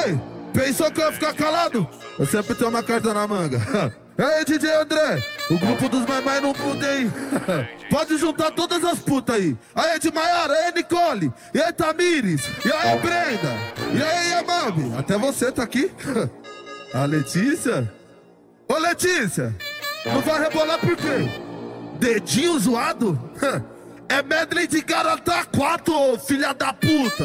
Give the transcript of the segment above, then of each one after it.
Ei, pensou que eu ia ficar calado? Eu sempre tenho uma carta na manga. Ei, DJ André, o grupo dos mais não muda, hein? Pode juntar todas as putas aí. Aí, de Maiara, aí, Nicole. E aí, Tamires. E aí, Brenda. E aí, Yamami. Até você tá aqui. A Letícia. Ô, Letícia, não vai rebolar por quê? Dedinho zoado? É medley de Garota 4, ô filha da puta.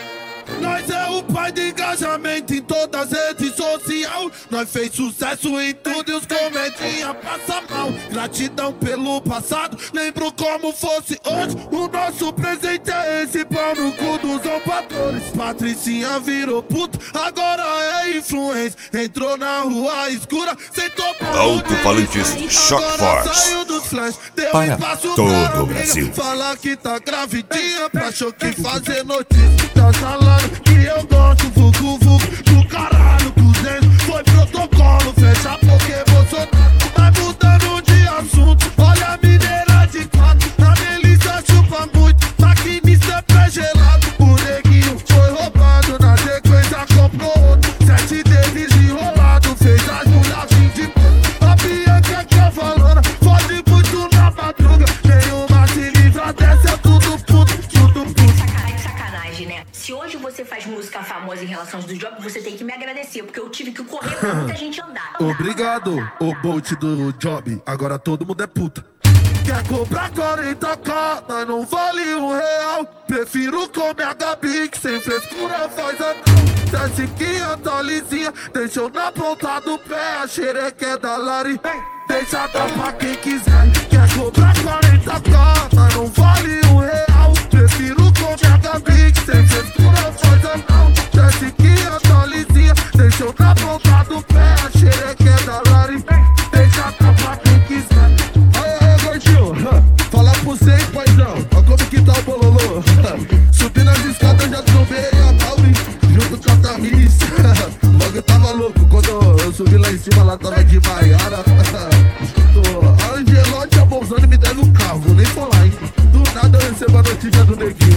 Nós é o pai de engajamento em todas as redes sociais. Nós fez sucesso em tudo e os comedinha passa mal. Gratidão pelo passado, lembro como fosse hoje. O nosso presente é esse, pau no cu dos zombadores. Patricinha virou puta, agora é influência. Entrou na rua escura, sentou pra Alto-falantes Shock Force para todo o Brasil. Fala que tá gravidinha pra choque fazer notícia. Tá falando que eu gosto, vucu vucu do caralho, cruzendo. Foi protocolo, fecha porque Bolsonaro vai mudando de assunto. Olha a mineira de quatro, a delícia chupa muito. Maquinista é pé gelado, o neguinho foi roubado. Na sequência comprou outro, 7 deles enrolado. Fez as mulheres de a Bianca que é falona, fode muito na madruga. Nenhuma se livra dessa, tudo puto, tudo puto. Sacanagem, né? Se hoje você faz música famosa em relação do job, você tem que me agradecer, porque eu tive que correr pra muita gente andar. Obrigado, o Bolt do job. Agora todo mundo é puta. Quer comprar 40k, mas não vale R$1. Prefiro comer a Gabi, que sem frescura faz a desce que a tá lisinha, deixou na ponta do pé. A xereca é da Lari, deixa dar pra quem quiser. Quer comprar 40k, mas não vale R$1. Prefiro comer a Gabi, que sem frescura faz a desce que a tá lisinha, deixou na ponta do pé. A xereca é da Lari, deixa dar pra quem quiser. Aí, gordinho, fala pro você, paizão, ó como que tá o bololô. Subindo as escadas, já trombei a Mauri, junto com a Tamiris. Logo eu tava louco, quando eu subi lá em cima, lá tava de Maiara. A Angelote, a Bolzani me deve um carro, vou nem falar, hein. Do nada eu recebo a notícia do neguinho.